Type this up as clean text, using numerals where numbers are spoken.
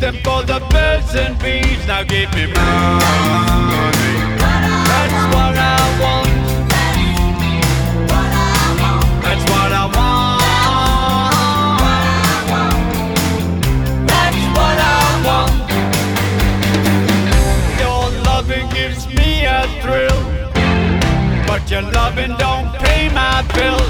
them for the birds and bees. Now give me money. That's what I want. That's what I want. That's what I want. Your loving gives me a thrill, but your loving don't pay my bill.